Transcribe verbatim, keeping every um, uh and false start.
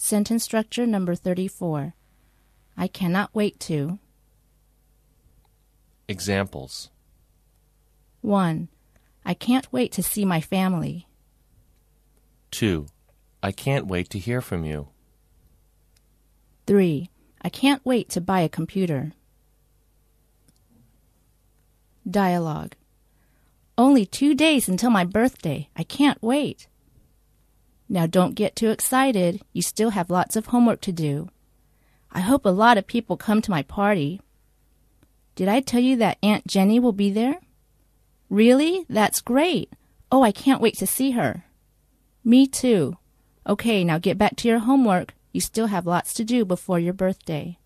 Sentence structure number thirty-four. I cannot wait to. Examples. one. I can't wait to see my family. two. I can't wait to hear from you. three. I can't wait to buy a computer. Dialogue. Only two days until my birthday. I can't wait. Now don't get too excited. You still have lots of homework to do. I hope a lot of people come to my party. Did I tell you that Aunt Jenny will be there? Really? That's great. Oh, I can't wait to see her. Me too. Okay, now get back to your homework. You still have lots to do before your birthday.